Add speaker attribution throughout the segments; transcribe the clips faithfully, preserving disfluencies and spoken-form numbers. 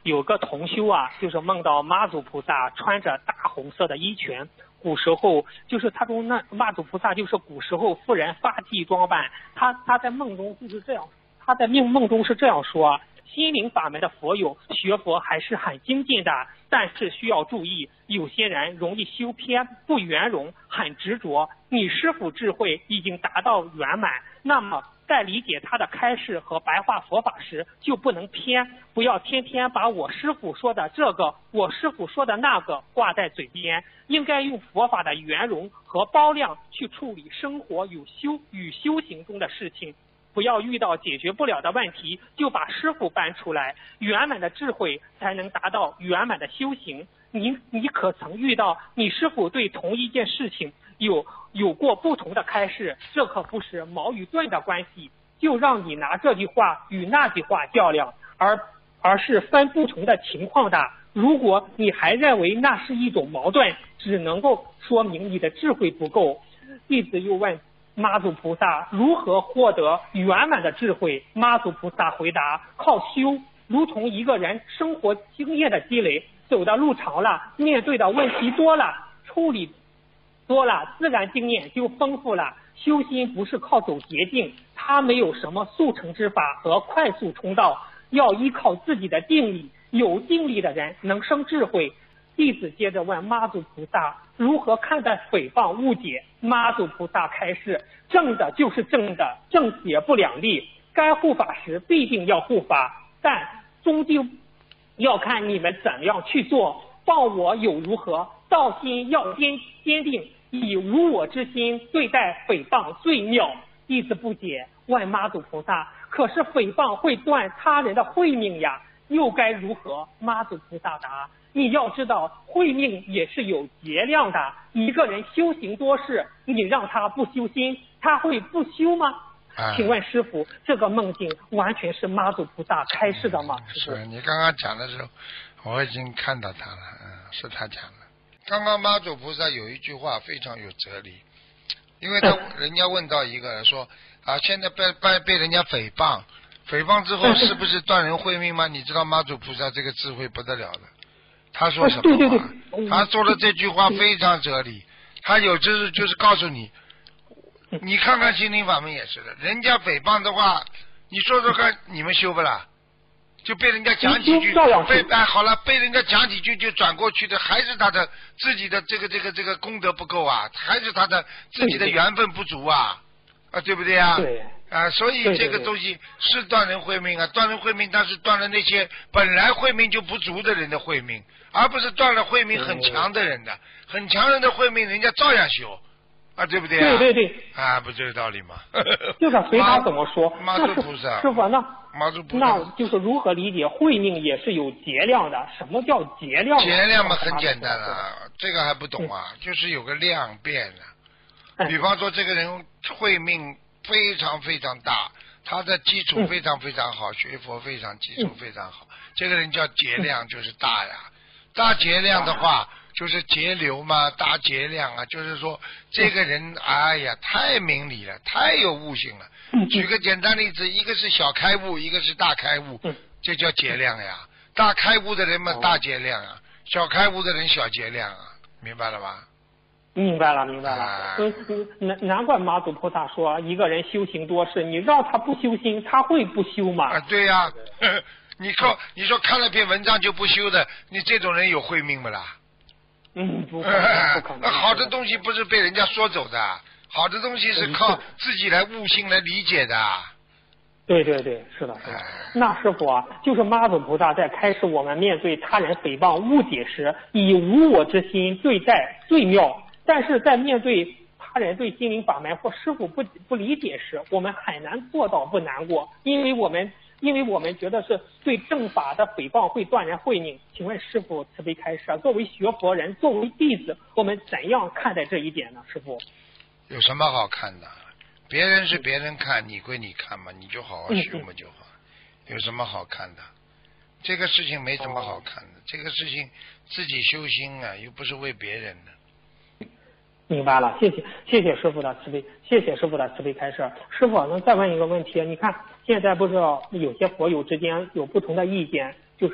Speaker 1: 有个同修啊，就是梦到妈祖菩萨穿着大红色的衣裙。古时候就是他中那妈祖菩萨就是古时候妇人发髻装扮，他他在梦中就是这样，他在梦梦中是这样说：心灵法门的佛友学佛还是很精进的，但是需要注意，有些人容易修偏不圆融，很执着。你师父智慧已经达到圆满，那么在理解他的开示和白话佛法时就不能偏，不要天天把我师父说的这个我师父说的那个挂在嘴边，应该用佛法的圆融和包量去处理生活有修与修行中的事情，不要遇到解决不了的问题就把师父搬出来，圆满的智慧才能达到圆满的修行。你你可曾遇到你师父对同一件事情有有过不同的开示？这可不是矛与盾的关系，就让你拿这句话与那句话较量，而而是分不同的情况的。如果你还认为那是一种矛盾，只能够说明你的智慧不够。弟子又问妈祖菩萨如何获得圆满的智慧？妈祖菩萨回答：靠修，如同一个人生活经验的积累，走的路长了，面对的问题多了，处理多了，自然经验就丰富了。修心不是靠走捷径，它没有什么速成之法和快速通道，要依靠自己的定力，有定力的人能生智慧。弟子接着问妈祖菩萨如何看待诽谤误解？妈祖菩萨开示：正的就是正的，正邪不两立，该护法时必定要护法，但终究要看你们怎样去做。报我有如何？道心要坚坚定，以无我之心对待诽谤最妙。弟子不解，问妈祖菩萨：可是诽谤会断他人的慧命呀，又该如何？妈祖菩萨答：你要知道，慧命也是有节量的。一个人修行多事，你让他不修心，他会不修吗？
Speaker 2: 啊、
Speaker 1: 请问师父，这个梦境完全是妈祖菩萨开示的吗？
Speaker 2: 嗯、是你刚刚讲的时候，我已经看到他了，嗯，是他讲的。刚刚妈祖菩萨有一句话非常有哲理，因为他、嗯、人家问到一个人说啊，现在被被被人家诽谤，诽谤之后是不是断人慧命吗？你知道妈祖菩萨这个智慧不得了的。他说什么话？
Speaker 1: 对对对，
Speaker 2: 他说的这句话非常哲理。他有就是就是告诉你，你看看心灵法门也是的，人家诽谤的话，你说说看，你们修不啦？就被人家讲几句，被哎好了，被人家讲几句就转过去的，还是他的自己的这个这个这个功德不够啊，还是他的自己的缘分不足啊，啊对不对啊？
Speaker 1: 对。
Speaker 2: 啊，所以这个东西是断人慧命啊，断人慧命，但是断了那些本来慧命就不足的人的慧命，而不是断了慧命很强的人的，很强人的慧命人家照样修，啊，对不对啊？
Speaker 1: 对对对。
Speaker 2: 啊，不就是道理吗？
Speaker 1: 就是随他怎么说。
Speaker 2: 妈祖菩萨。
Speaker 1: 师傅，那
Speaker 2: 妈祖菩萨，
Speaker 1: 那就是如何理解慧命也是有节量的？什么叫节量？
Speaker 2: 节量嘛，很简单啊，这个还不懂啊，嗯、就是有个量变啊。比方说，这个人慧命非常非常大，他的基础非常非常好，嗯、学佛非常基础非常好，嗯、这个人叫节量，就是大呀。大节量的话，就是节流嘛，大节量啊，就是说这个人，哎呀，太明理了，太有悟性了。举个简单例子，一个是小开悟，一个是大开悟，这叫节量呀。大开悟的人嘛，大节量啊；小开悟的人，小节量啊，明白了吧？
Speaker 1: 明白了，明白了。嗯，难难怪妈祖菩萨说，一个人修行多事，你让他不修心，他会不修吗？
Speaker 2: 啊，对呀、啊。你说，你说看了篇文章就不修的，你这种人有慧命不啦？
Speaker 1: 嗯，不可能，不可能。
Speaker 2: 好的东西不是被人家说走的，好的东西是靠自己来悟性来理解的。
Speaker 1: 对对对，是的，是的。那师傅啊，就是妈祖菩萨在开示我们面对他人诽谤误解时，以无我之心对待最妙。但是在面对他人对心灵法门或师傅不不理解时，我们很难做到不难过，因为我们因为我们觉得是对正法的诽谤会断人慧命。请问师父慈悲开示，作为学佛人，作为弟子，我们怎样看待这一点呢？师父
Speaker 2: 有什么好看的？别人是别人看，你归你看嘛，你就好好修嘛就好。嗯、有什么好看的？这个事情没什么好看的，哦、这个事情自己修心啊，又不是为别人的。
Speaker 1: 明白了，谢谢谢谢师父的慈悲，谢谢师父的慈悲开示。师父，能再问一个问题？你看现在不知道有些佛友之间有不同的意见，就是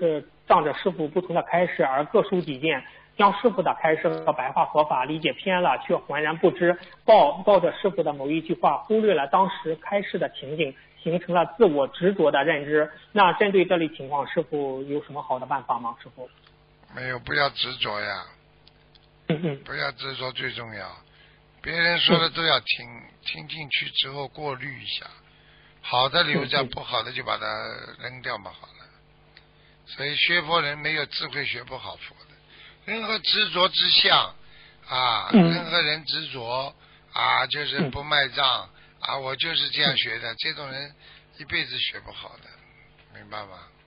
Speaker 1: 仗着师傅不同的开示而各抒己见，将师傅的开示和白话佛法理解偏了，却浑然不知，抱抱着师傅的某一句话，忽略了当时开示的情景，形成了自我执着的认知。那针对这类情况，师傅有什么好的办法吗？师傅？
Speaker 2: 没有，不要执着呀。
Speaker 1: 嗯嗯。
Speaker 2: 不要执着最重要，别人说的都要听，听进去之后过滤一下，好的留着，不好的就把它扔掉嘛，好了。所以学佛人没有智慧学不好佛的，任何执着之相啊，任何人执着啊，就是不卖账啊，我就是这样学的，这种人一辈子学不好的，明白吗？